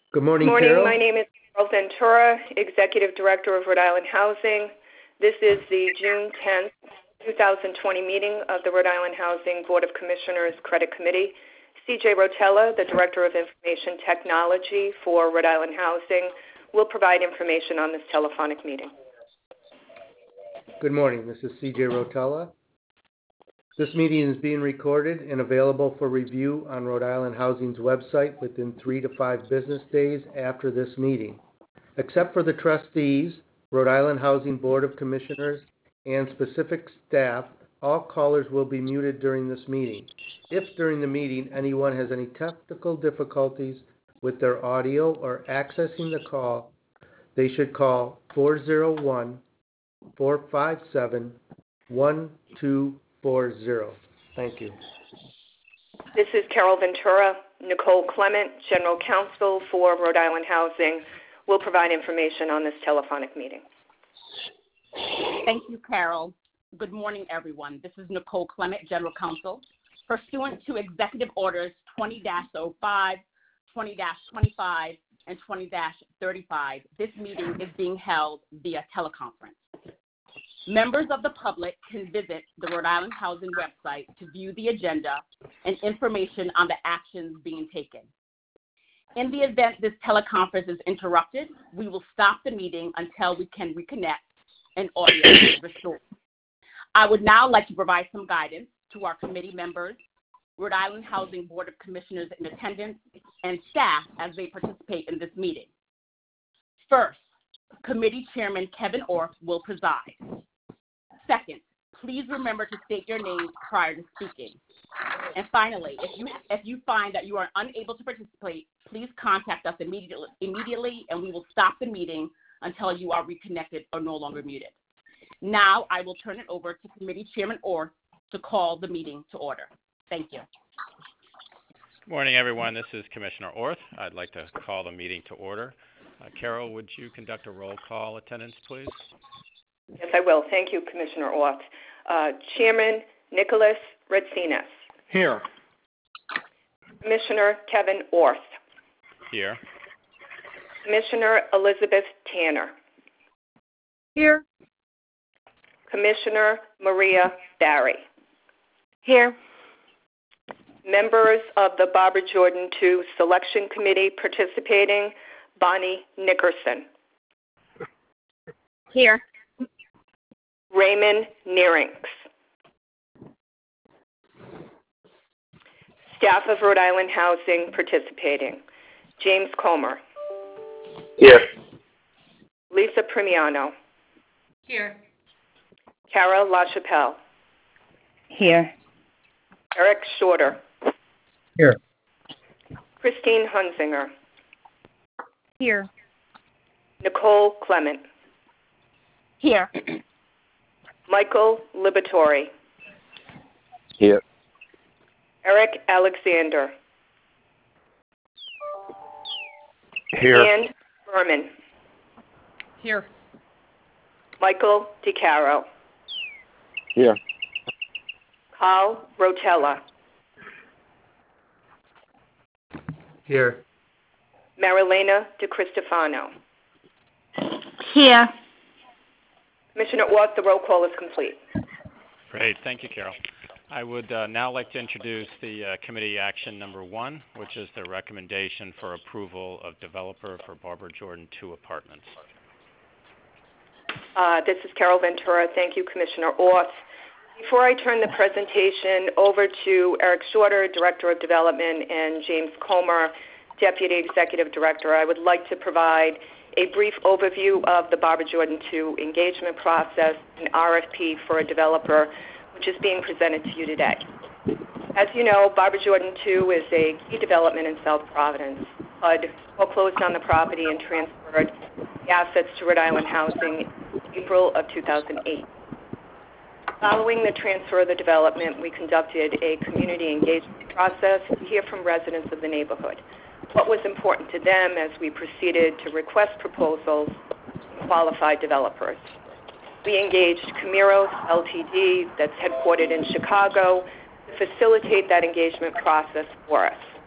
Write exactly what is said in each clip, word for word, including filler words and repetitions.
Good morning, Good morning. Carol. My name is Carol Ventura, Executive Director of Rhode Island Housing. This is the June tenth, twenty twenty meeting of the Rhode Island Housing Board of Commissioners Credit Committee. C J Rotella, the Director of Information Technology for Rhode Island Housing, will provide information on this telephonic meeting. Good morning. This is C J Rotella. This meeting is being recorded and available for review on Rhode Island Housing's website within three to five business days after this meeting. Except for the trustees, Rhode Island Housing Board of Commissioners, and specific staff, all callers will be muted during this meeting. If during the meeting anyone has any technical difficulties with their audio or accessing the call, they should call four oh one, four five seven, one two four zero. Thank you. This is Carol Ventura. Nicole Clement, General Counsel for Rhode Island Housing, will provide information on this telephonic meeting. Thank you, Carol. Good morning, everyone. This is Nicole Clement, General Counsel. Pursuant to Executive Orders twenty dash oh five, twenty dash twenty-five, and twenty dash thirty-five, this meeting is being held via teleconference. Members of the public can visit the Rhode Island Housing website to view the agenda and information on the actions being taken. In the event this teleconference is interrupted, we will stop the meeting until we can reconnect and audio is restored. I would now like to provide some guidance to our committee members, Rhode Island Housing Board of Commissioners in attendance, and staff as they participate in this meeting. First, Committee Chairman Kevin Orth will preside. Second, please remember to state your name prior to speaking. And finally, if you if you find that you are unable to participate, please contact us immediately, immediately and we will stop the meeting until you are reconnected or no longer muted. Now I will turn it over to Committee Chairman Orth to call the meeting to order. Thank you. Good morning, everyone. This is Commissioner Orth. I'd like to call the meeting to order. Uh, Carol, would you conduct a roll call attendance, please? Yes, I will. Thank you, Commissioner Orth. Uh, Chairman Nicholas Ratsinas. Here. Commissioner Kevin Orth. Here. Commissioner Elizabeth Tanner. Here. Commissioner Maria Barry. Here. Members of the Barbara Jordan two Selection Committee participating, Bonnie Nickerson. Here. Raymond Nearings. Staff of Rhode Island Housing participating, James Comer. Here. Lisa Primiano. Here. Cara LaChapelle. Here. Eric Shorter. Here. Christine Hunzinger. Here. Nicole Clement. Here. Michael Liberatore. Here. Eric Alexander. Here. Ann Berman. Here. Michael DeCaro. Here. Carl Rotella. Here. Marilena DeCristofano. Here. Commissioner Orth, the roll call is complete. Great. Thank you, Carol. I would uh, now like to introduce the uh, committee action number one, which is the recommendation for approval of developer for Barbara Jordan two apartments. Uh, this is Carol Ventura. Thank you, Commissioner Orth. Before I turn the presentation over to Eric Shorter, Director of Development, and James Comer, Deputy Executive Director, I would like to provide a brief overview of the Barbara Jordan two engagement process and R F P for a developer, which is being presented to you today. As you know, Barbara Jordan two is a key development in South Providence. H U D foreclosed on the property and transferred the assets to Rhode Island Housing in April of two thousand eight. Following the transfer of the development, we conducted a community engagement process to hear from residents of the neighborhood what was important to them as we proceeded to request proposals from qualified developers. We engaged Camiros L T D, that's headquartered in Chicago, to facilitate that engagement process for us.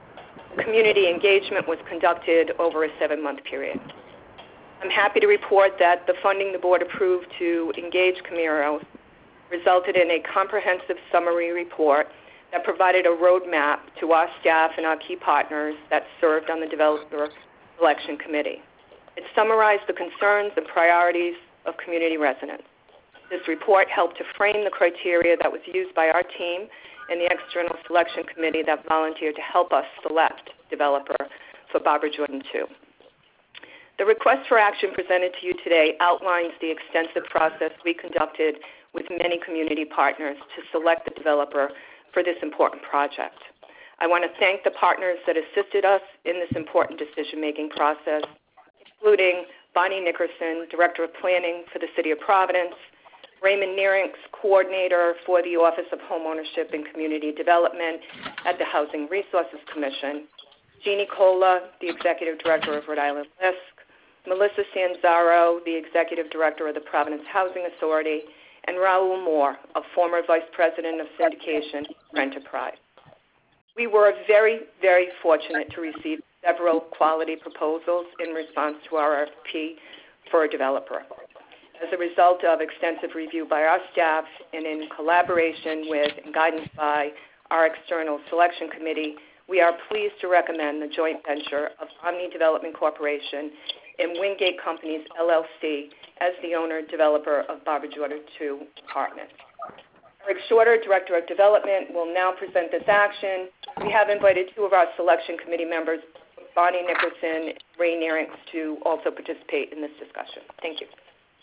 Community engagement was conducted over a seven-month period. I'm happy to report that the funding the board approved to engage Camiro resulted in a comprehensive summary report that provided a roadmap to our staff and our key partners that served on the Developer Selection Committee. It summarized the concerns and priorities of community residents. This report helped to frame the criteria that was used by our team and the External Selection Committee that volunteered to help us select developer for Barbara Jordan two. The request for action presented to you today outlines the extensive process we conducted with many community partners to select the developer for this important project. I want to thank the partners that assisted us in this important decision-making process, including Bonnie Nickerson, Director of Planning for the City of Providence, Raymond Neerinks, Coordinator for the Office of Homeownership and Community Development at the Housing Resources Commission, Jeannie Cola, the Executive Director of Rhode Island L I S C, Melissa Sanzaro, the Executive Director of the Providence Housing Authority, and Raul Moore, a former Vice President of Syndication for Enterprise. We were very, very fortunate to receive several quality proposals in response to our R F P for a developer. As a result of extensive review by our staff and in collaboration with and guidance by our External Selection Committee, we are pleased to recommend the joint venture of Omni Development Corporation and Wingate Companies, L L C, as the owner-developer of Barbara Jordan two apartments. Eric Shorter, Director of Development, will now present this action. We have invited two of our Selection Committee members, Bonnie Nickerson and Ray Neerinks, to also participate in this discussion. Thank you.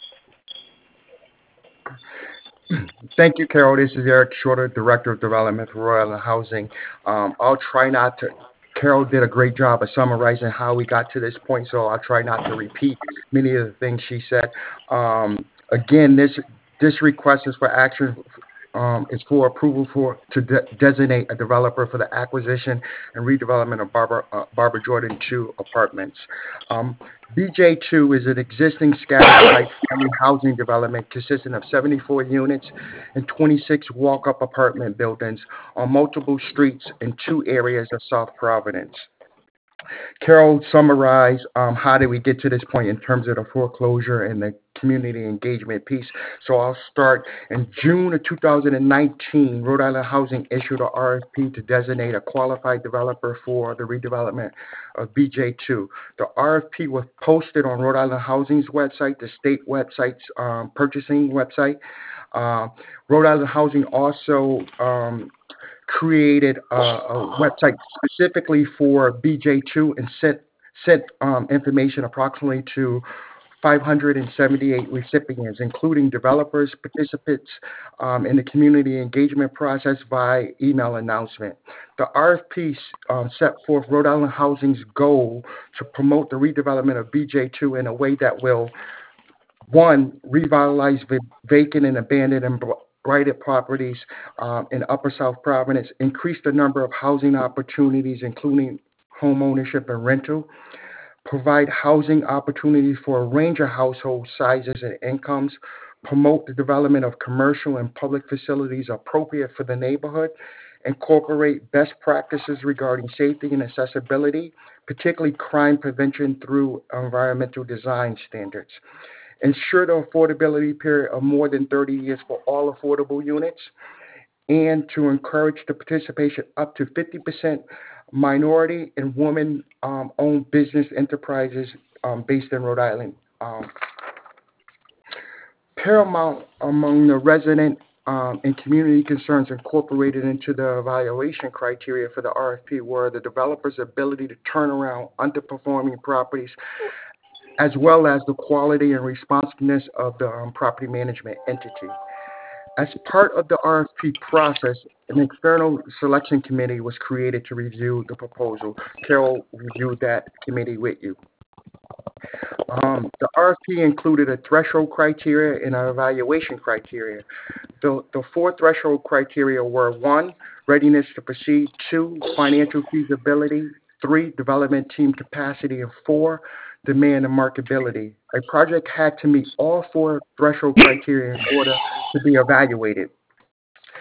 Thank you, Carol. This is Eric Shorter, Director of Development for Rhode Island Housing. Um, I'll try not to, Carol did a great job of summarizing how we got to this point, so I'll try not to repeat many of the things she said. Um, again, this this request is for action um, is for approval for to de- designate a developer for the acquisition and redevelopment of Barbara, uh, Barbara Jordan two apartments. Um, B J two is an existing scattered-site family housing development consisting of seventy-four units and twenty-six walk-up apartment buildings on multiple streets in two areas of South Providence. Carol summarized um, how did we get to this point in terms of the foreclosure and the community engagement piece. So I'll start. In June of two thousand nineteen, Rhode Island Housing issued an R F P to designate a qualified developer for the redevelopment of B J two. The R F P was posted on Rhode Island Housing's website, the state website's um, purchasing website. Uh, Rhode Island Housing also um, created a, a website specifically for B J two and sent sent um, information approximately to five hundred seventy-eight recipients, including developers, participants um, in the community engagement process by email announcement. The R F P um, set forth Rhode Island Housing's goal to promote the redevelopment of B J two in a way that will, one, revitalize v- vacant and abandoned and blighted properties um, in Upper South Providence, increase the number of housing opportunities, including home ownership and rental, provide housing opportunities for a range of household sizes and incomes, promote the development of commercial and public facilities appropriate for the neighborhood, incorporate best practices regarding safety and accessibility, particularly crime prevention through environmental design standards, ensure the affordability period of more than thirty years for all affordable units, and to encourage the participation up to fifty percent minority and women-owned um, business enterprises um, based in Rhode Island. Um, paramount among the resident um, and community concerns incorporated into the evaluation criteria for the R F P were the developer's ability to turn around underperforming properties, as well as the quality and responsiveness of the um, property management entity. As part of the R F P process, an external selection committee was created to review the proposal. Carol reviewed that committee with you. Um, the R F P included a threshold criteria and an evaluation criteria. The, the four threshold criteria were: one, readiness to proceed; two, financial feasibility; three, development team capacity; and four, demand and marketability. A project had to meet all four threshold criteria in order to be evaluated.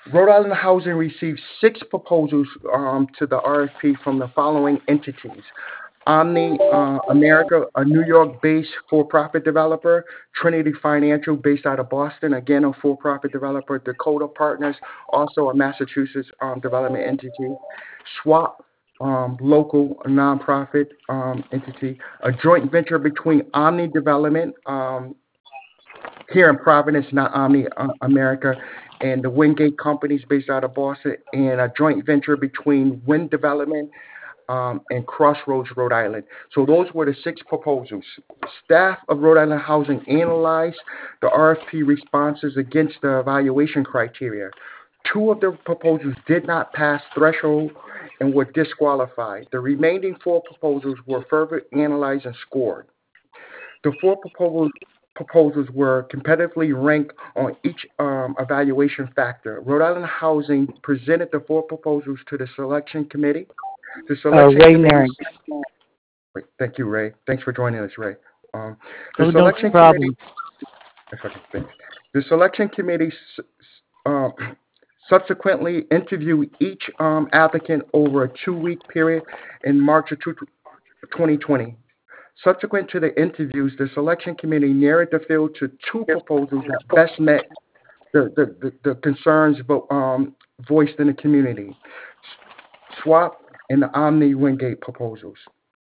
Rhode Island Housing received six proposals um, to the R F P from the following entities. Omni uh, America, a New York-based for-profit developer. Trinity Financial, based out of Boston, again a for-profit developer. Dakota Partners, also a Massachusetts um, development entity. SWAP, um, local nonprofit um, entity. A joint venture between Omni Development, um, here in Providence, not Omni uh, America, and the Wingate Companies based out of Boston, and a joint venture between Wind Development um, and Crossroads, Rhode Island. So those were the six proposals. Staff of Rhode Island Housing analyzed the R F P responses against the evaluation criteria. Two of the proposals did not pass threshold and were disqualified. The remaining four proposals were further analyzed and scored. The four proposals proposals were competitively ranked on each um, evaluation factor. Rhode Island Housing presented the four proposals to the selection committee. The Uh, selection Ray committee. Merrick. Wait, thank you, Ray. Thanks for joining us, Ray. Um, the Oh, no selection problem. committee. Okay, thanks. The selection committee s- um, subsequently interviewed each um, applicant over a two-week period in March of twenty twenty. Subsequent to the interviews, the selection committee narrowed the field to two proposals that best met the, the, the, the concerns vo- um, voiced in the community. SWAP and the Omni Wingate proposals.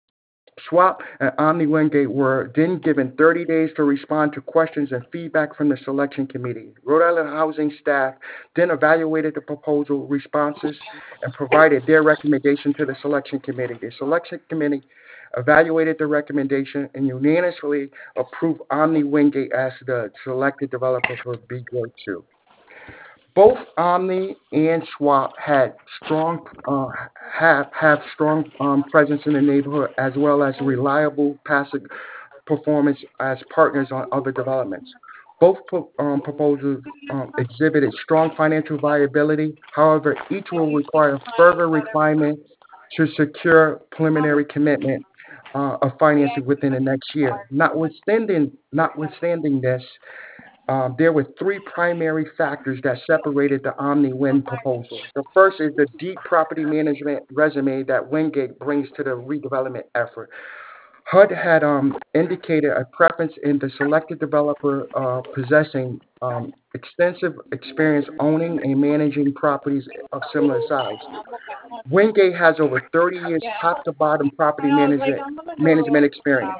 SWAP and Omni Wingate were then given thirty days to respond to questions and feedback from the selection committee. Rhode Island Housing staff then evaluated the proposal responses and provided their recommendation to the selection committee. The selection committee evaluated the recommendation and unanimously approved Omni Wingate as the selected developer for B J two. Both Omni and SWAP had strong uh, have have strong um, presence in the neighborhood as well as reliable passive performance as partners on other developments. Both pro- um, proposals um, exhibited strong financial viability. However, each will require further refinement to secure preliminary commitment uh, of financing within the next year. Notwithstanding, notwithstanding this, um, there were three primary factors that separated the Omni-Win proposal. The first is the deep property management resume that Wingate brings to the redevelopment effort. H U D had um, indicated a preference in the selected developer uh, possessing um, extensive experience owning and managing properties of similar size. Wingate has over thirty years top to bottom property management management experience.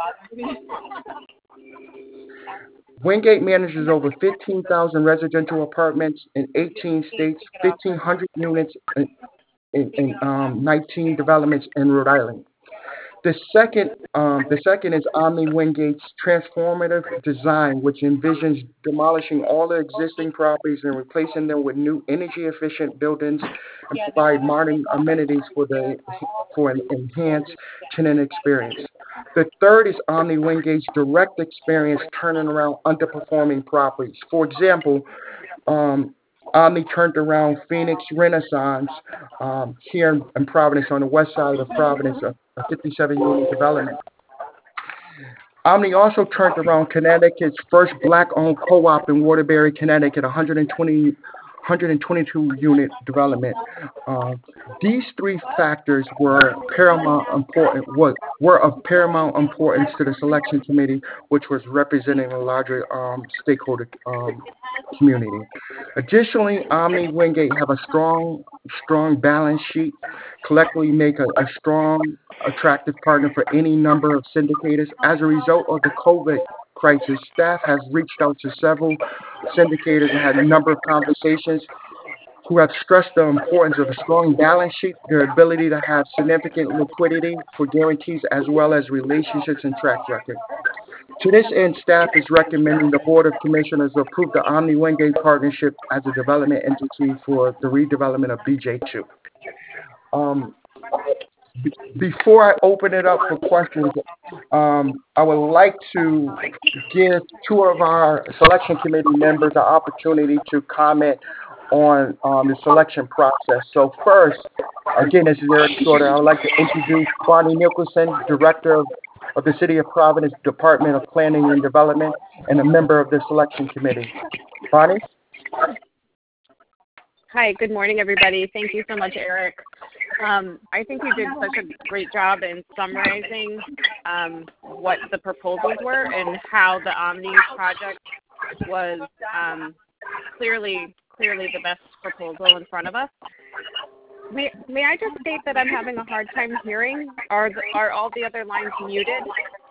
Wingate manages over fifteen thousand residential apartments in eighteen states, fifteen hundred units in, in, in um, nineteen developments in Rhode Island. The second, um, the second is Omni Wingate's transformative design, which envisions demolishing all the existing properties and replacing them with new energy-efficient buildings and provide modern amenities for the for an enhanced tenant experience. The third is Omni Wingate's direct experience turning around underperforming properties. For example, um, Omni turned around Phoenix Renaissance um, here in, in Providence on the west side of Providence, a, a fifty-seven unit development. Omni also turned around Connecticut's first black-owned co-op in Waterbury, Connecticut, one hundred twenty, one hundred twenty-two unit development. Uh, these three factors were paramount important were, were of paramount importance to the selection committee, which was representing a larger um, stakeholder um, community. Additionally, Omni Wingate have a strong, strong balance sheet, collectively make a, a strong, attractive partner for any number of syndicators. As a result of the COVID crisis, staff has reached out to several syndicators and had a number of conversations who have stressed the importance of a strong balance sheet, their ability to have significant liquidity for guarantees, as well as relationships and track record. To this end, staff is recommending the Board of Commissioners approve the Omni Wingate Partnership as a development entity for the redevelopment of B J two. Um, b- before I open it up for questions, um, I would like to give two of our selection committee members the opportunity to comment on um, the selection process. So first, again, this is Eric Shorter. I would like to introduce Bonnie Nicholson, Director of, of the City of Providence Department of Planning and Development and a member of the selection committee. Bonnie? Hi, good morning, everybody. Thank you so much, Eric. Um, I think you did such a great job in summarizing um, what the proposals were and how the Omni project was um, clearly, clearly the best proposal in front of us. May, may I just state that I'm having a hard time hearing? Are, the, are all the other lines muted?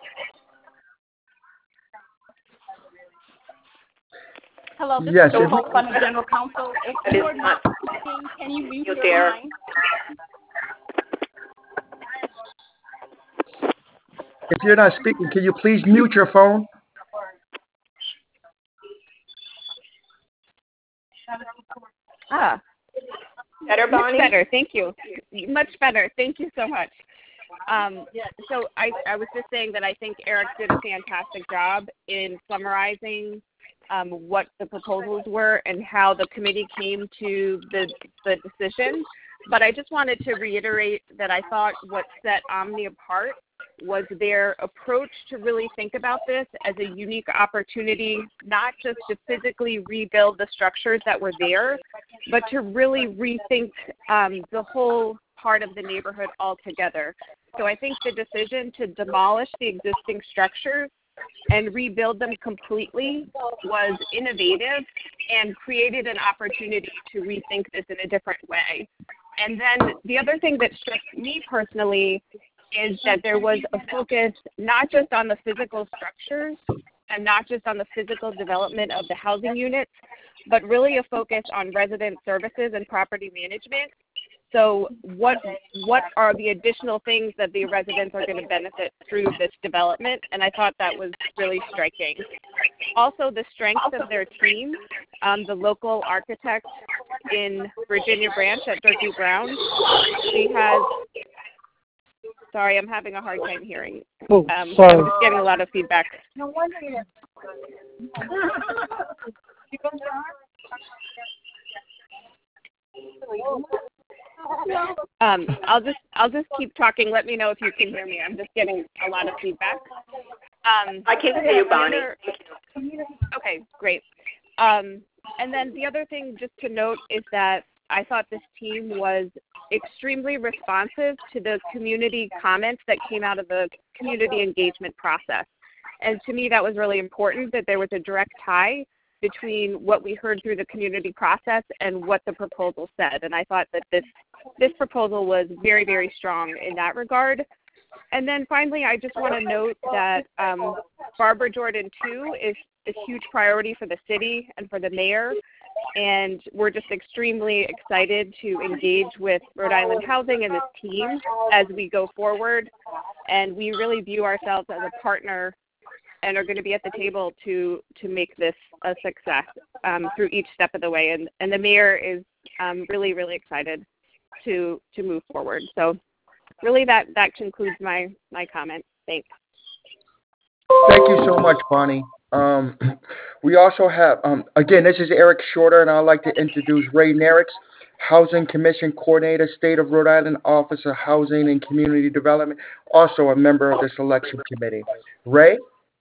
Hello, this Yes, is Nicole Clement, General Counsel. If you are not speaking, can you mute your there. line? If you're not speaking, can you please mute your phone? Ah, Better, Bonnie? much better. Thank you. Much better. Thank you so much. Um, so I, I was just saying that I think Eric did a fantastic job in summarizing um, what the proposals were and how the committee came to the, the decision. But I just wanted to reiterate that I thought what set Omni apart was their approach to really think about this as a unique opportunity, not just to physically rebuild the structures that were there, but to really rethink um, the whole part of the neighborhood altogether. So I think the decision to demolish the existing structures and rebuild them completely was innovative and created an opportunity to rethink this in a different way. And then the other thing that struck me personally is that there was a focus not just on the physical structures and not just on the physical development of the housing units, but really a focus on resident services and property management. So what what are the additional things that the residents are going to benefit through this development? And I thought that was really striking. Also, the strength of their team, um, the local architect in Virginia Branch at Durkee Brown, she has, sorry, I'm having a hard time hearing. Oh, um, sorry. I'm getting a lot of feedback. No wonder you Um, I'll just I'll just keep talking. Let me know if you can hear me. I'm just getting a lot of feedback. Um, I can hear you, Bonnie. other, okay, great. Um, and then the other thing just to note is that I thought this team was extremely responsive to the community comments that came out of the community engagement process. And to me, that was really important, that there was a direct tie between what we heard through the community process and what the proposal said. And I thought that this this proposal was very, very strong in that regard. And then finally, I just want to note that um, Barbara Jordan two is a huge priority for the city and for the mayor. And we're just extremely excited to engage with Rhode Island Housing and this team as we go forward. And we really view ourselves as a partner and are going to be at the table to to make this a success um, through each step of the way. And, and the mayor is um, really, really excited to to move forward. So really that, that concludes my, my comment. Thanks. Thank you so much, Bonnie. Um, we also have, um, again, this is Eric Shorter, and I'd like to introduce Ray Narix, Housing Commission Coordinator, State of Rhode Island Office of Housing and Community Development, also a member of the Selection Committee. Ray?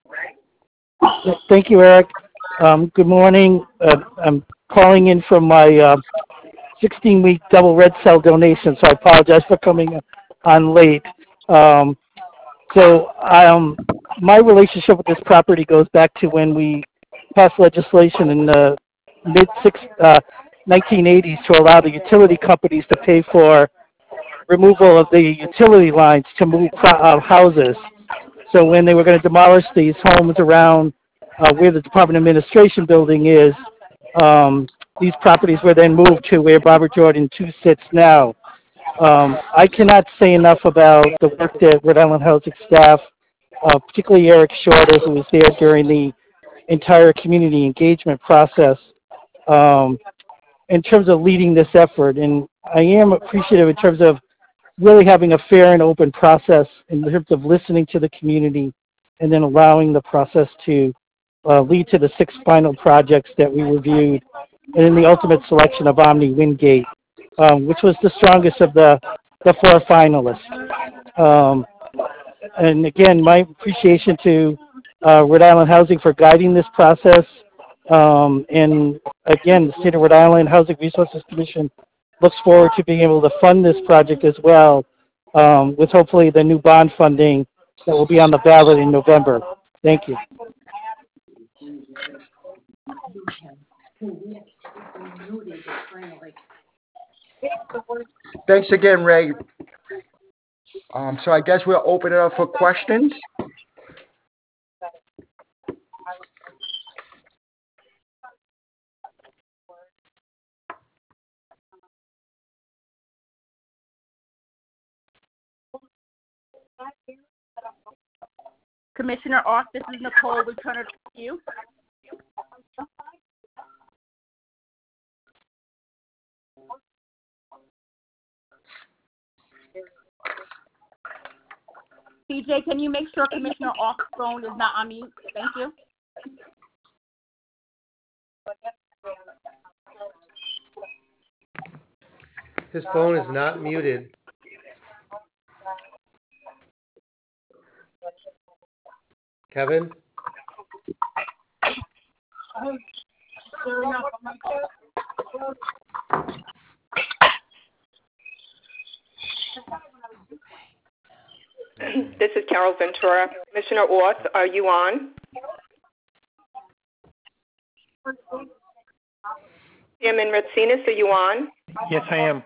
Thank you, Eric. Um, good morning. Uh, I'm calling in from my uh, sixteen-week double red cell donation, so I apologize for coming on late. Um, so um, my relationship with this property goes back to when we passed legislation in the mid uh, nineteen eighties to allow the utility companies to pay for removal of the utility lines to move pro- uh, houses. So when they were going to demolish these homes around uh, where the Department of Administration building is, um, these properties were then moved to where Barbara Jordan two sits now. Um, I cannot say enough about the work that Rhode Island Housing staff, uh, particularly Eric Shorter, who was there during the entire community engagement process, um, in terms of leading this effort. And I am appreciative in terms of really having a fair and open process in terms of listening to the community and then allowing the process to uh, lead to the six final projects that we reviewed and in the ultimate selection of Omni Wingate, um, which was the strongest of the, the four finalists. Um, and again, my appreciation to uh, Rhode Island Housing for guiding this process Um, and again, the State of Rhode Island Housing Resources Commission looks forward to being able to fund this project as well, um, with hopefully the new bond funding that will be on the ballot in November. Thank you. Thanks again, Ray. Um, so I guess we'll open it up for questions. Commissioner Off, this is Nicole. We turn it to you. C J, can you make sure Commissioner Off's phone is not on mute? Thank you. His phone is not muted. Kevin? This is Carol Ventura. Commissioner Orth, are you on? Chairman Ratsinas, are you on? Yes, I am.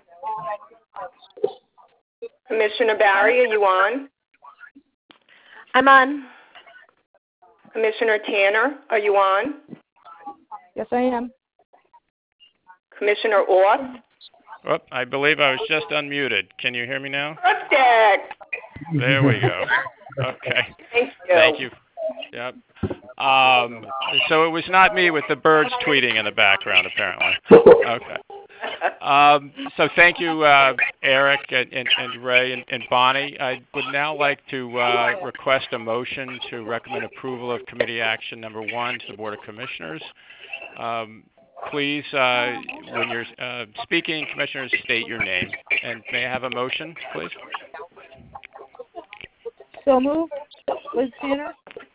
Commissioner Barry, are you on? I'm on. Commissioner Tanner, are you on? Yes, I am. Commissioner Orth? Oh, I believe I was just unmuted. Can you hear me now? Perfect. There we go. Okay. Thank you. Thank you. Yep. Um, so it was not me with the birds tweeting in the background, apparently. Okay. Um, so thank you, uh, Eric and, and, and Ray and, and Bonnie. I would now like to uh, request a motion to recommend approval of committee action number one to the Board of Commissioners. Um, please, uh, when you're uh, speaking, Commissioners, state your name. And may I have a motion, please? So moved. Liz Tanner.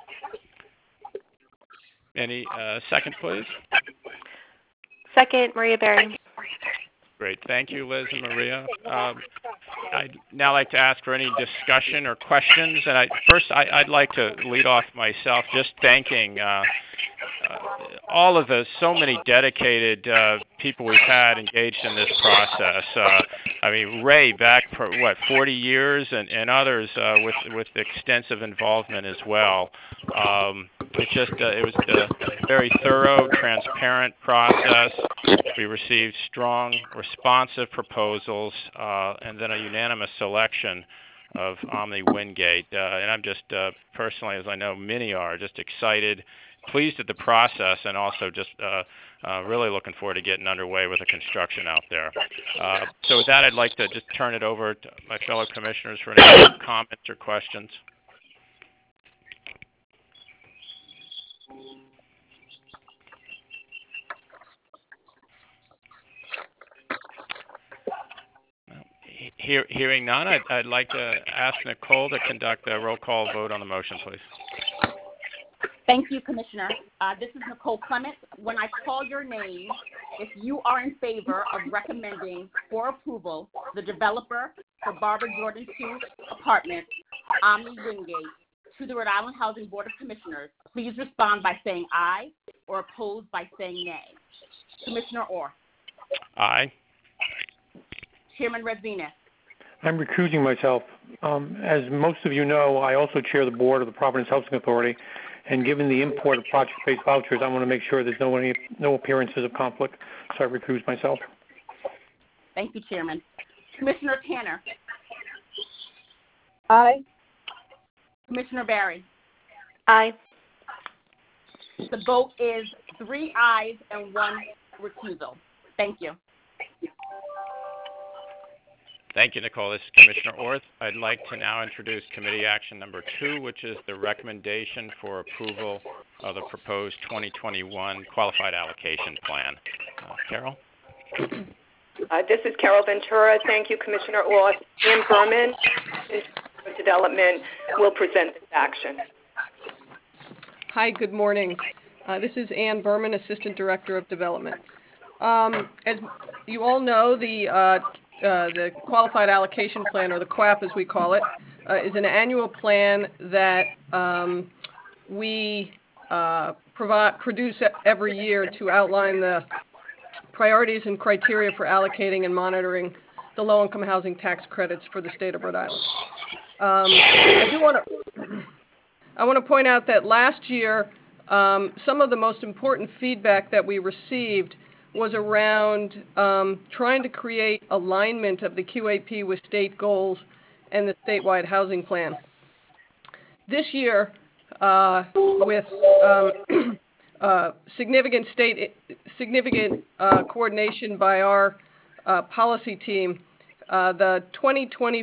Any uh, second, please? Second, Maria Berry. Great. Thank you, Liz and Maria. Um, I'd now like to ask for any discussion or questions. And I, first, I, I'd like to lead off myself just thanking uh, uh, all of the so many dedicated uh, people we've had engaged in this process. Uh, I mean, Ray back for, what, forty years, and, and others uh, with, with extensive involvement as well. Um, it just, uh, it was a very thorough, transparent process. We received strong, responsive proposals, uh, and then a unanimous selection of Omni Wingate. Uh, and I'm just uh, personally, as I know many are, just excited, pleased at the process, and also just uh, uh, really looking forward to getting underway with the construction out there. Uh, so with that, I'd like to just turn it over to my fellow commissioners for any comments or questions. Hear, hearing none, I'd, I'd like to ask Nicole to conduct a roll call vote on the motion, please. Thank you, Commissioner. Uh, this is Nicole Clement. When I call your name, if you are in favor of recommending for approval the developer for Barbara Jordan two apartments, Omni Wingate, to the Rhode Island Housing Board of Commissioners, please respond by saying aye or oppose by saying nay. Commissioner Orr. Aye. Chairman Radzinas. I'm recusing myself. Um, as most of you know, I also chair the board of the Providence Housing Authority, and given the import of project-based vouchers, I want to make sure there's no any, no appearances of conflict, so I recuse myself. Thank you, Chairman. Commissioner Tanner. Aye. Commissioner Barry. Aye. The vote is three ayes and one recusal. Thank you. Thank you, Nicole. This is Commissioner Orth. I'd like to now introduce committee action number two, which is the recommendation for approval of the proposed twenty twenty-one Qualified Allocation Plan. Uh, Carol? Uh, this is Carol Ventura. Thank you, Commissioner Orth. Ann Berman, Development, will present this action. Hi, good morning. Uh, this is Ann Berman, Assistant Director of Development. Um, as you all know, the uh, uh, the Qualified Allocation Plan, or the Q A P as we call it, uh, is an annual plan that um, we uh, provide, produce every year to outline the priorities and criteria for allocating and monitoring the low-income housing tax credits for the state of Rhode Island. Um, I do want to I want to point out that last year, um, some of the most important feedback that we received was around um, trying to create alignment of the Q A P with state goals and the statewide housing plan. This year, uh, with um, uh, significant state, significant uh, coordination by our uh, policy team, uh, the twenty twenty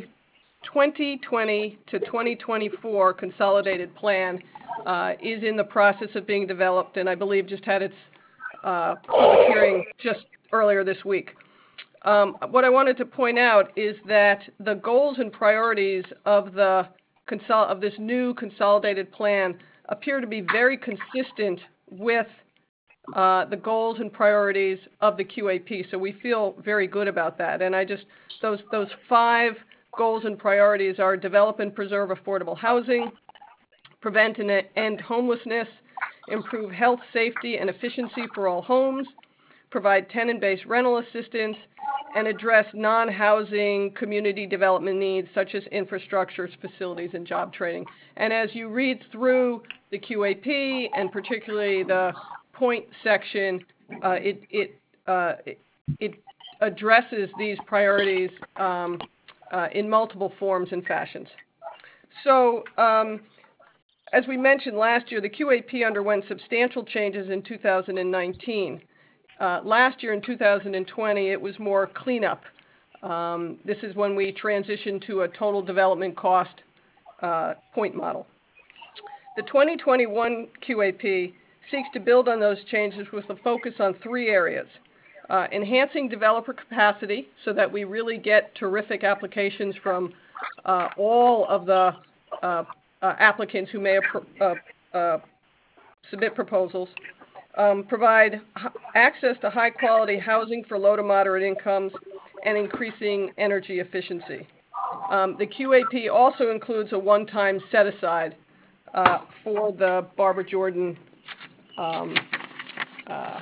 to twenty twenty-four consolidated plan uh, is in the process of being developed, and I believe just had its uh, public hearing just earlier this week. Um, what I wanted to point out is that the goals and priorities of the consol- of this new consolidated plan appear to be very consistent with uh, the goals and priorities of the Q A P. So we feel very good about that. And I just those those five goals and priorities are develop and preserve affordable housing, prevent and end homelessness, improve health, safety, and efficiency for all homes, provide tenant-based rental assistance, and address non-housing community development needs such as infrastructure, facilities, and job training. And as you read through the Q A P, and particularly the point section, uh, it, it, uh, it, it addresses these priorities um, uh, in multiple forms and fashions. So, um, as we mentioned last year, the Q A P underwent substantial changes in two thousand nineteen. Uh, last year in two thousand twenty, it was more cleanup. Um, this is when we transitioned to a total development cost uh, point model. The twenty twenty-one Q A P seeks to build on those changes with a focus on three areas. Uh, enhancing developer capacity so that we really get terrific applications from uh, all of the uh, uh, applicants who may uh, uh, submit proposals. Um, provide h- access to high-quality housing for low to moderate incomes, and increasing energy efficiency. Um, the Q A P also includes a one-time set-aside uh, for the Barbara Jordan um, uh,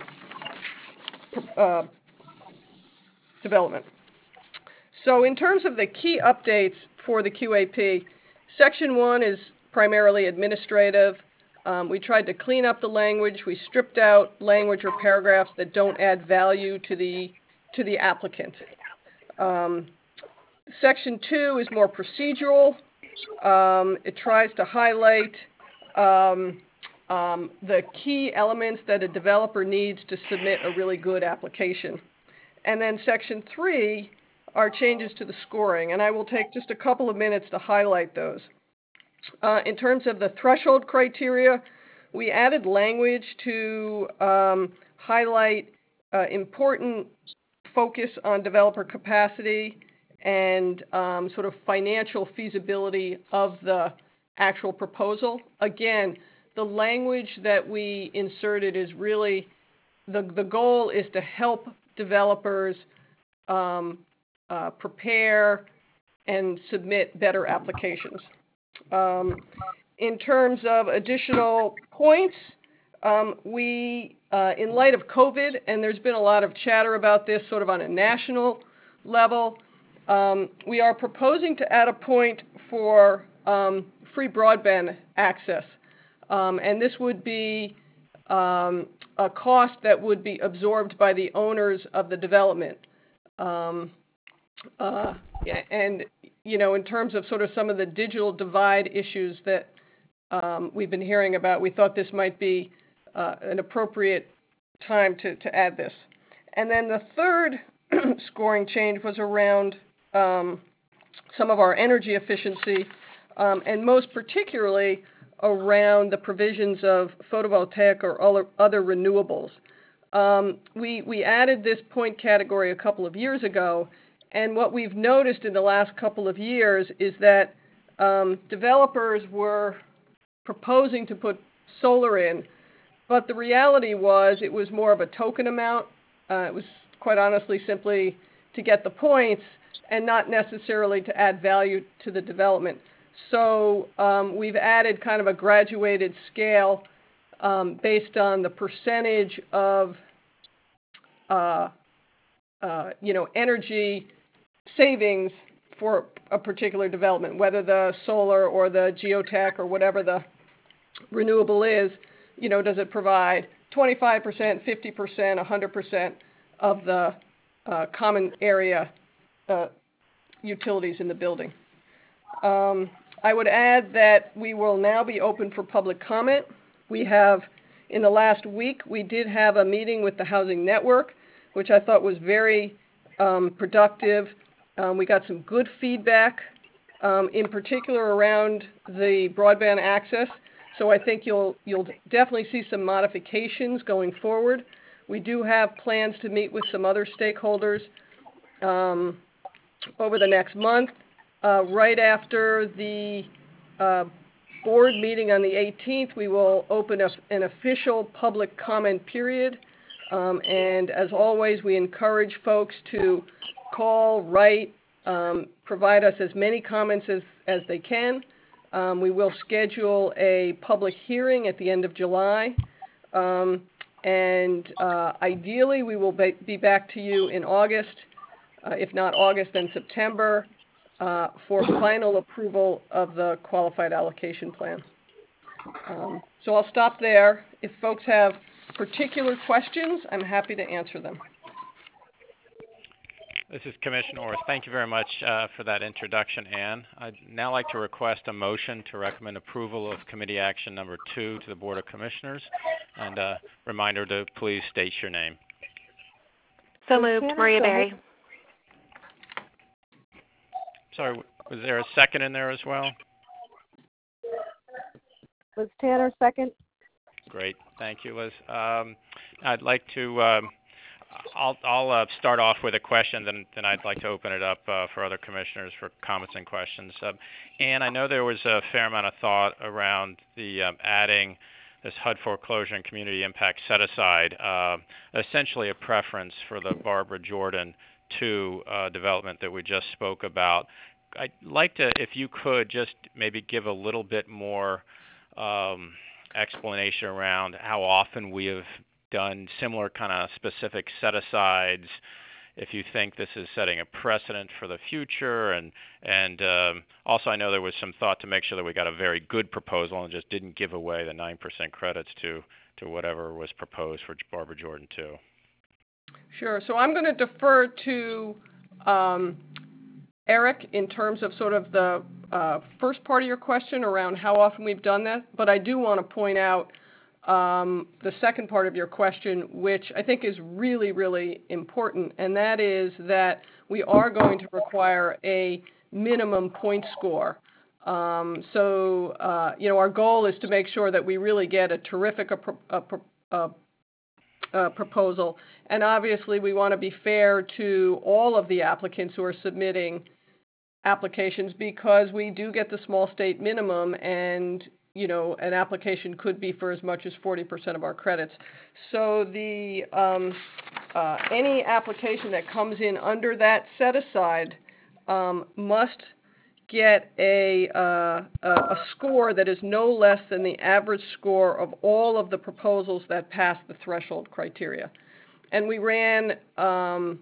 uh, development. So in terms of the key updates for the Q A P, Section one is primarily administrative. Um, we tried to clean up the language. We stripped out language or paragraphs that don't add value to the to the applicant. Um, Section two is more procedural. Um, it tries to highlight um, um, the key elements that a developer needs to submit a really good application. And then Section three are changes to the scoring, and I will take just a couple of minutes to highlight those. Uh, in terms of the threshold criteria, we added language to um, highlight uh, important focus on developer capacity and um, sort of financial feasibility of the actual proposal. Again, the language that we inserted is really, the, the goal is to help developers um, uh, prepare and submit better applications. Um, in terms of additional points, um, we, uh, in light of COVID, and there's been a lot of chatter about this sort of on a national level, um, we are proposing to add a point for um, free broadband access. Um, and this would be um, a cost that would be absorbed by the owners of the development. Um, uh, and, you know, in terms of sort of some of the digital divide issues that um, we've been hearing about, we thought this might be uh, an appropriate time to, to add this. And then the third scoring change was around um, some of our energy efficiency, um, and most particularly around the provisions of photovoltaic or other, other renewables. Um, we, we added this point category a couple of years ago, and what we've noticed in the last couple of years is that um, developers were proposing to put solar in, but the reality was it was more of a token amount. Uh, it was quite honestly simply to get the points and not necessarily to add value to the development. So um, we've added kind of a graduated scale um, based on the percentage of, uh, uh, you know, energy savings for a particular development, whether the solar or the geotech or whatever the renewable is. You know, does it provide twenty-five percent, fifty percent, one hundred percent of the uh, common area uh, utilities in the building? Um, I would add that we will now be open for public comment. We have, in the last week, we did have a meeting with the Housing Network, which I thought was very um, productive. Um, we got some good feedback, um, in particular around the broadband access. So I think you'll you'll definitely see some modifications going forward. We do have plans to meet with some other stakeholders um, over the next month. Uh, right after the uh, board meeting on the eighteenth, we will open a, an official public comment period. Um, and as always, we encourage folks to call, write, um, provide us as many comments as, as they can. Um, we will schedule a public hearing at the end of July. Um, and uh, ideally, we will be, be back to you in August, uh, if not August, then September, uh, for final approval of the qualified allocation plan. Um, so I'll stop there. If folks have particular questions, I'm happy to answer them. This is Commissioner Orth. Thank you very much uh, for that introduction, Ann. I'd now like to request a motion to recommend approval of committee action number two to the Board of Commissioners. And a reminder to please state your name. So moved, Maria Berry. Sorry, was there a second in there as well? Liz Tanner, second. Great, thank you, Liz. Um, I'd like to, um, I'll, I'll uh, start off with a question, then, then I'd like to open it up uh, for other commissioners for comments and questions. Uh, Ann, I know there was a fair amount of thought around the um, adding this H U D foreclosure and community impact set-aside, uh, essentially a preference for the Barbara Jordan two uh, development that we just spoke about. I'd like to, if you could, just maybe give a little bit more um, explanation around how often we have done similar kind of specific set-asides, if you think this is setting a precedent for the future, and and um, also I know there was some thought to make sure that we got a very good proposal and just didn't give away the nine percent credits to, to whatever was proposed for Barbara Jordan two. Sure. So I'm going to defer to um, Eric in terms of sort of the uh, first part of your question around how often we've done that, but I do want to point out um, the second part of your question, which I think is really, really important, and that is that we are going to require a minimum point score. Um, so, uh, you know, our goal is to make sure that we really get a terrific a, a, a, a proposal, and obviously we want to be fair to all of the applicants who are submitting applications, because we do get the small state minimum, and you know, an application could be for as much as forty percent of our credits. So the um, uh, any application that comes in under that set aside um, must get a, uh, a score that is no less than the average score of all of the proposals that pass the threshold criteria. And we ran um,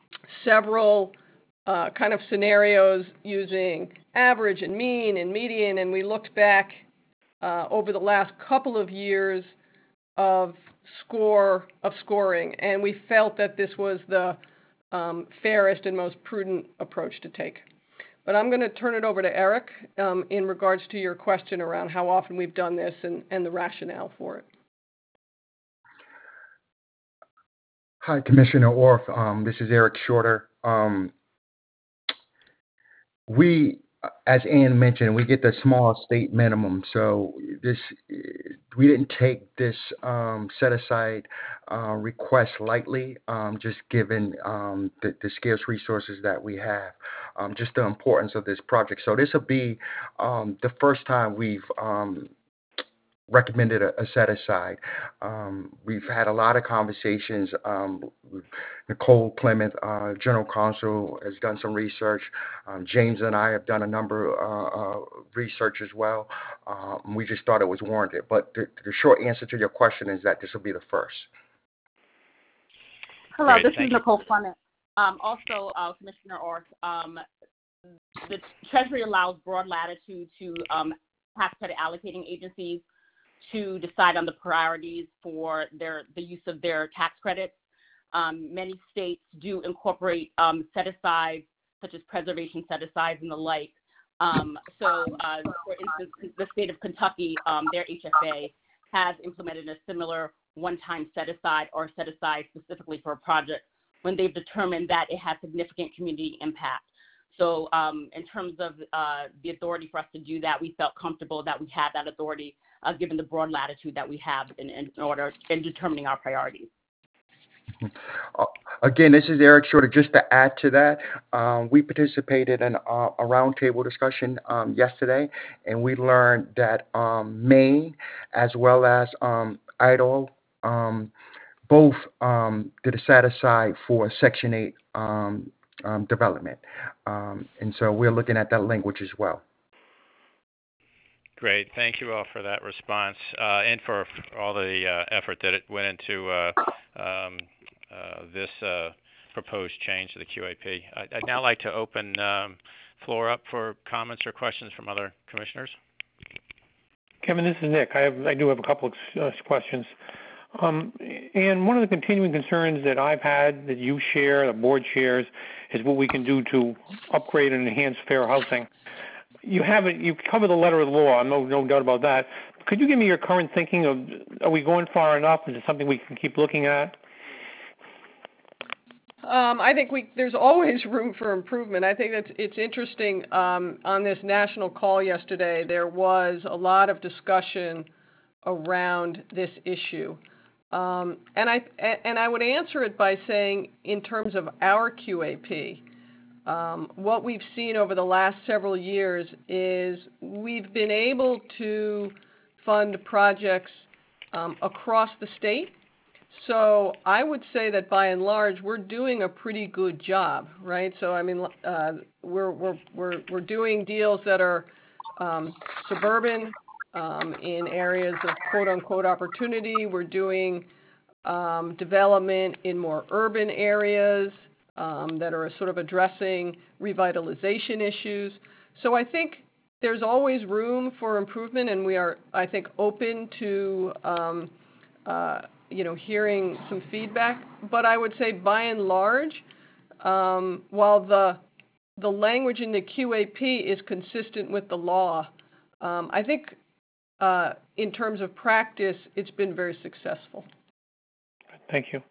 several uh, kind of scenarios using average and mean and median, and we looked back uh, over the last couple of years of score of scoring, and we felt that this was the um, fairest and most prudent approach to take. But I'm going to turn it over to Eric um, in regards to your question around how often we've done this and, and the rationale for it. Hi, Commissioner Orth. Um, this is Eric Shorter. Um, we, as Ann mentioned, we get the small state minimum. So this, we didn't take this um, set-aside uh, request lightly, um, just given um, the, the scarce resources that we have, um, just the importance of this project. So this will be um, the first time we've um, recommended a, a set aside. Um, we've had a lot of conversations. Um, Nicole Clement, uh, General Counsel, has done some research. Um, James and I have done a number of uh, uh, research as well. Um, we just thought it was warranted. But the, the short answer to your question is that this will be the first. Hello, Great, this thank is you. Nicole Clement. Um, also, uh, Commissioner Orth, um, the Treasury allows broad latitude to um, tax credit allocating agencies to decide on the priorities for their the use of their tax credits. Um, many states do incorporate um, set-asides, such as preservation set-asides and the like. Um, so, uh, for instance, the state of Kentucky, um, their H F A has implemented a similar one-time set-aside or set-aside specifically for a project when they've determined that it has significant community impact. So um, in terms of uh, the authority for us to do that, we felt comfortable that we had that authority uh, given the broad latitude that we have in, in order in determining our priorities. Uh, again, this is Eric Shorter. Just to add to that, um, we participated in uh, a roundtable discussion um, yesterday, and we learned that um, Maine, as well as um, Idaho, um, both um, did a set aside for Section eight um, um, development. Um, and so we're looking at that language as well. Great. Thank you all for that response uh, and for all the uh, effort that it went into uh, um, uh, this uh, proposed change to the Q A P. I, I'd now like to open um, floor up for comments or questions from other commissioners. Kevin, this is Nick. I have I do have a couple of uh, questions. Um, and one of the continuing concerns that I've had, that you share, the board shares, is what we can do to upgrade and enhance fair housing. You haven't, you cover the letter of the law, no, no doubt about that. Could you give me your current thinking of, are we going far enough? Is it something we can keep looking at? Um, I think we, there's always room for improvement. I think that's, it's interesting, um, on this national call yesterday, there was a lot of discussion around this issue. Um, and I and I would answer it by saying, in terms of our Q A P, um, what we've seen over the last several years is we've been able to fund projects um, across the state. So I would say that by and large we're doing a pretty good job, right? So I mean, uh, we're we're we're we're doing deals that are um, suburban. Um, in areas of quote-unquote opportunity. We're doing um, development in more urban areas um, that are sort of addressing revitalization issues. So I think there's always room for improvement, and we are, I think, open to, um, uh, you know, hearing some feedback. But I would say, by and large, um, while the the language in the Q A P is consistent with the law, um, I think Uh, in terms of practice, it's been very successful. Thank you.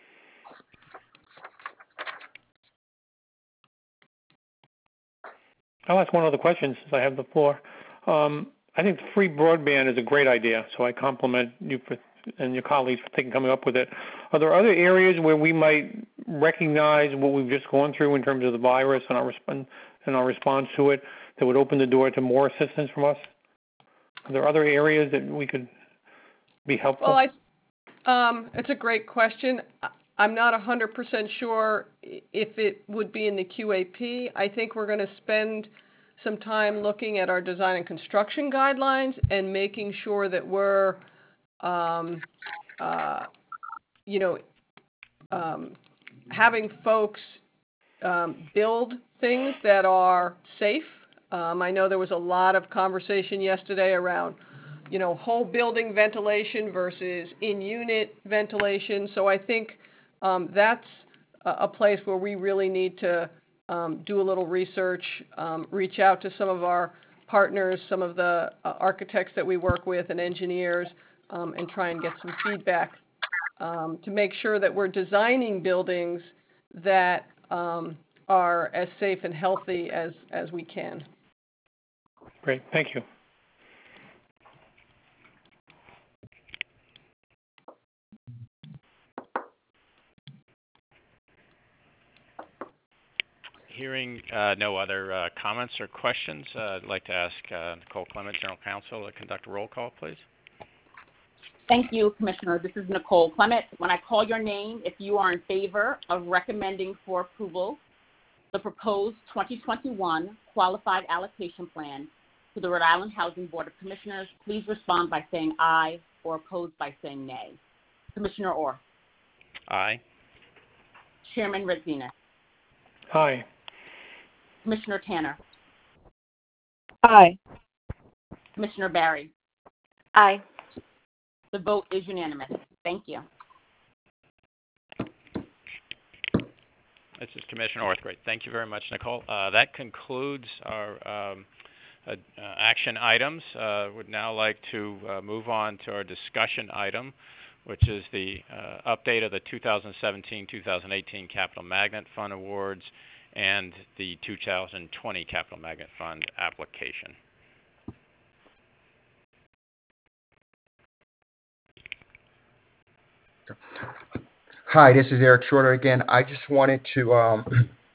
I'll ask one other question since I have the floor. Um, I think free broadband is a great idea, so I compliment you for, and your colleagues for thinking, coming up with it. Are there other areas where we might recognize what we've just gone through in terms of the virus and our, resp- and our response to it that would open the door to more assistance from us? Are there other areas that we could be helpful? Well, I, um, it's a great question. I'm not one hundred percent sure if it would be in the Q A P. I think we're going to spend some time looking at our design and construction guidelines and making sure that we're, um, uh, you know, um, having folks um, build things that are safe. Um, I know there was a lot of conversation yesterday around, you know, whole building ventilation versus in-unit ventilation. So I think um, that's a, a place where we really need to um, do a little research, um, reach out to some of our partners, some of the uh, architects that we work with and engineers, um, and try and get some feedback um, to make sure that we're designing buildings that um, are as safe and healthy as, as we can. Great, thank you. Hearing uh, no other uh, comments or questions, uh, I'd like to ask uh, Nicole Clement, General Counsel, to conduct a roll call, please. Thank you, Commissioner. This is Nicole Clement. When I call your name, if you are in favor of recommending for approval the proposed twenty twenty-one Qualified Allocation Plan to the Rhode Island Housing Board of Commissioners, please respond by saying aye or opposed by saying nay. Commissioner Orr. Aye. Chairman Redzina. Aye. Commissioner Tanner. Aye. Commissioner Barry. Aye. The vote is unanimous. Thank you. This is Commissioner Orthwaite. Thank you very much, Nicole. Uh, that concludes our um, uh, uh, action items. Uh, would now like to uh, move on to our discussion item, which is the uh, update of the two thousand seventeen two thousand eighteen Capital Magnet Fund Awards and the two thousand twenty Capital Magnet Fund application. Hi, this is Eric Shorter again. I just wanted to um,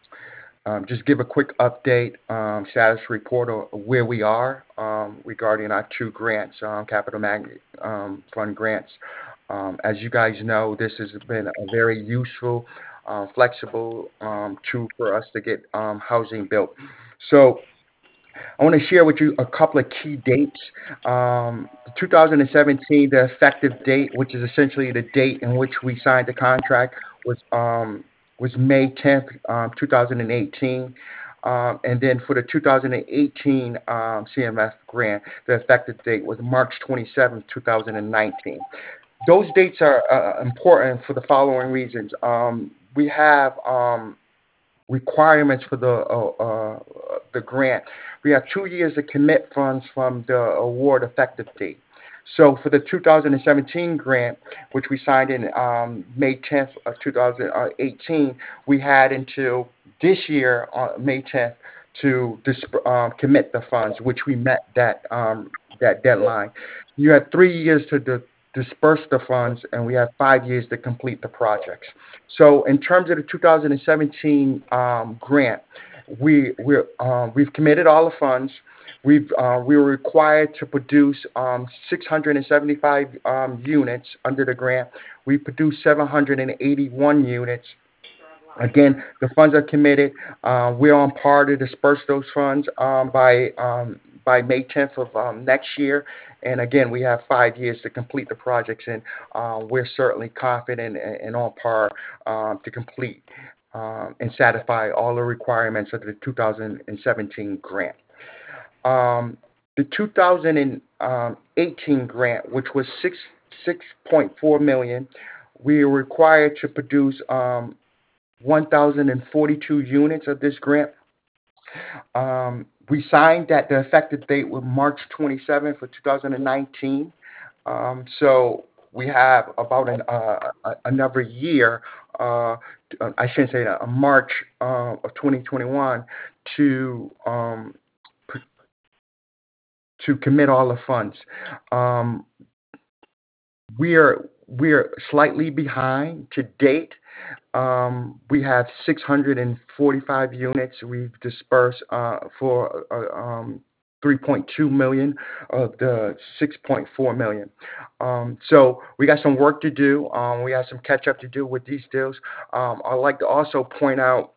um, just give a quick update, um, status report of where we are um, regarding our two grants, um, Capital Magnet um, Fund grants. Um, as you guys know, this has been a very useful, uh, flexible um, tool for us to get um, housing built. So I want to share with you a couple of key dates. Um, two thousand seventeen, the effective date, which is essentially the date in which we signed the contract, was um, was May tenth, um, two thousand eighteen. Um, and then for the two thousand eighteen um, C M F grant, the effective date was March twenty-seventh, two thousand nineteen. Those dates are uh, important for the following reasons. Um, we have um, requirements for the uh, uh, the grant. We have two years to commit funds from the award effective date. So for the two thousand seventeen grant, which we signed in um, May tenth of two thousand eighteen, we had until this year, uh, May tenth, to disp- uh, commit the funds, which we met that um, that deadline. You had three years to di- disperse the funds, and we have five years to complete the projects. So in terms of the two thousand seventeen um, grant, we we're, uh, we've committed all the funds. We've uh, we were required to produce um, six hundred seventy-five um, units under the grant. We produced seven hundred eighty-one units. Again, the funds are committed. Uh, we're on par to disperse those funds um, by um, by May tenth of um, next year. And again, we have five years to complete the projects, and uh, we're certainly confident and, and on par um, to complete um, and satisfy all the requirements of the two thousand seventeen grant. Um, the two thousand eighteen grant, which was six six point four million, we were required to produce um, one thousand forty-two units of this grant. Um, we signed that the effective date was March twenty-seventh for two thousand nineteen. Um, so we have about an, uh, another year, uh, I shouldn't say that, March uh, of twenty twenty-one to um, to commit all the funds. Um, we are we are slightly behind to date. Um, we have six hundred forty-five units we've dispersed uh, for uh, um, three point two million of the six point four million. Um, so we got some work to do. Um, we have some catch up to do with these deals. Um, I'd like to also point out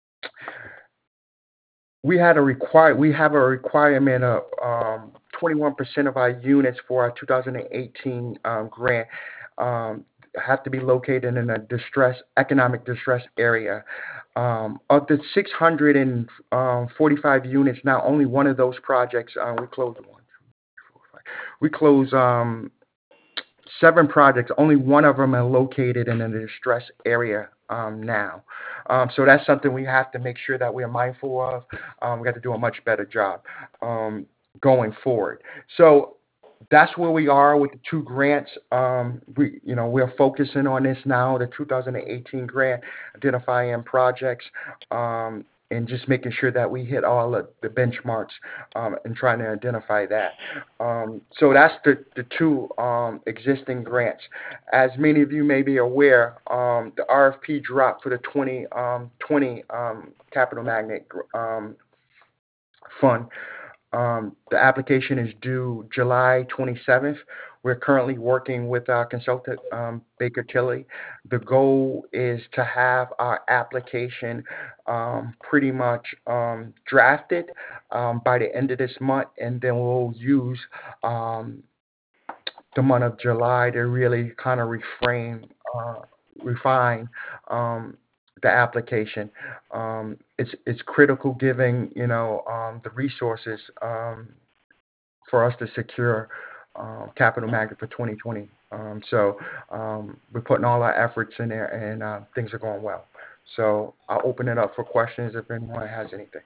we had a require we have a requirement of um, twenty-one percent of our units for our two thousand eighteen um, grant um, have to be located in a distress economic distress area. Um, of the six hundred forty-five units, now only one of those projects uh, we closed one. We closed um, seven projects. Only one of them are located in a distress area um, now. Um, so that's something we have to make sure that we are mindful of. Um, we got to do a much better job um, going forward. So that's where we are with the two grants. Um, we, you know, we're focusing on this now, the two thousand eighteen grant, identifying projects, um, and just making sure that we hit all of the benchmarks um, and trying to identify that. Um, so that's the, the two um, existing grants. As many of you may be aware, um, the R F P dropped for the twenty twenty um, Capital Magnet um, Fund. Um, the application is due July twenty-seventh. We're currently working with our consultant, um, Baker Tilly. The goal is to have our application um, pretty much um, drafted um, by the end of this month, and then we'll use um, the month of July to really kind of reframe, uh, refine um, the application. Um, it's it's critical giving you know um, the resources um, for us to secure um, capital magnet for twenty twenty. Um, so um, we're putting all our efforts in there, and uh, things are going well. So I'll open it up for questions if anyone has anything.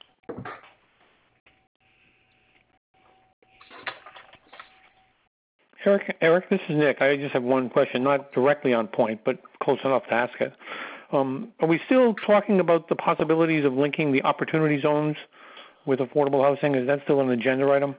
Eric, Eric, this is Nick. I just have one question, not directly on point, but close enough to ask it. Um, are we still talking about the possibilities of linking the opportunity zones with affordable housing? Is that still an agenda item?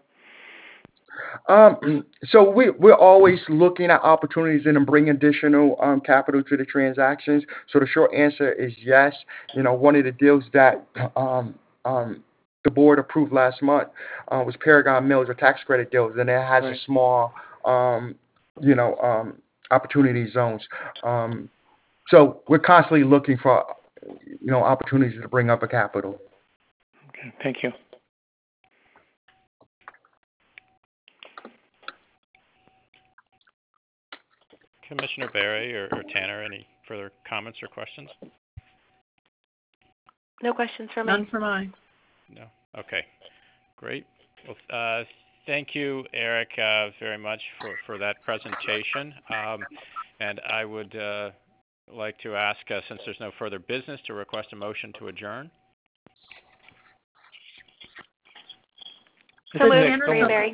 Um, so we, we're always looking at opportunities and bringing additional um, capital to the transactions. So the short answer is yes. You know, one of the deals that um, um, the board approved last month uh, was Paragon Mills, a tax credit deal, and it has Right. a small, um, you know, um, opportunity zones. Um, so we're constantly looking for, you know, opportunities to bring up a capital. Okay, thank you. Commissioner Barry or, or Tanner, any further comments or questions? No questions for me. None for mine. No? Okay, great. Well, uh, thank you, Eric, uh, very much for, for that presentation. Um, and I would uh, like to ask, uh, since there's no further business, to request a motion to adjourn. So moved, Maria Barry.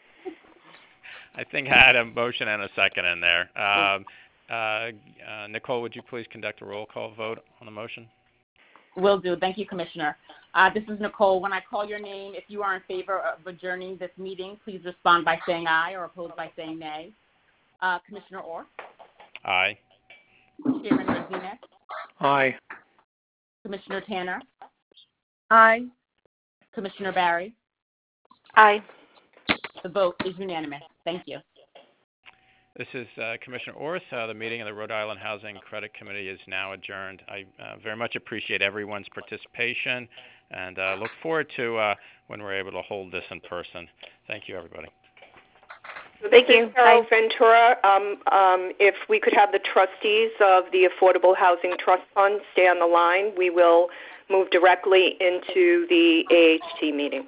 I think I had a motion and a second in there. Um, uh, uh, Nicole, would you please conduct a roll call vote on the motion? Will do. Thank you, Commissioner. Uh, this is Nicole. When I call your name, if you are in favor of adjourning this meeting, please respond by saying aye or opposed by saying nay. Uh, Commissioner Orr? Aye. Chairman Martinez? Aye. Commissioner Tanner? Aye. Commissioner Barry? Aye. The vote is unanimous. Thank you. This is uh, Commissioner Orth. Uh, the meeting of the Rhode Island Housing Credit Committee is now adjourned. I uh, very much appreciate everyone's participation and uh, look forward to uh, when we're able to hold this in person. Thank you, everybody. Thank you. Carol Ventura. Um, um, if we could have the trustees of the Affordable Housing Trust Fund stay on the line, we will move directly into the A H T meeting.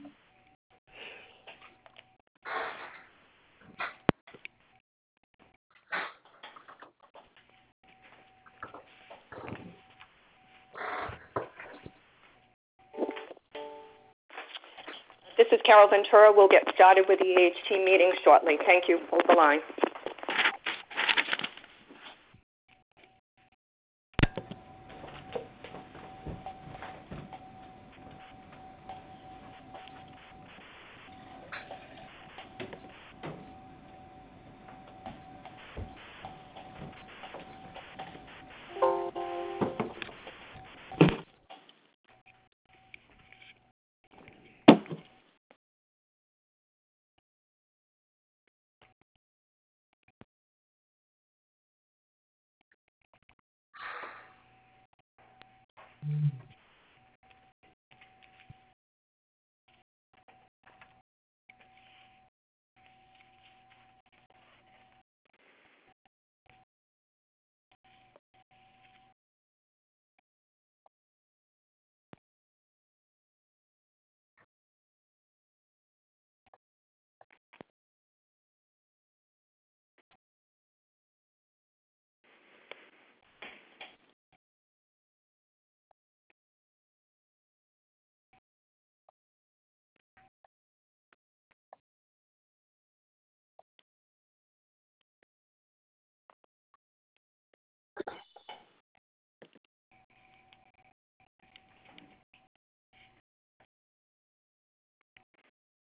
This is Carol Ventura. We'll get started with the A H T meeting shortly. Thank you. Hold the line. Mm.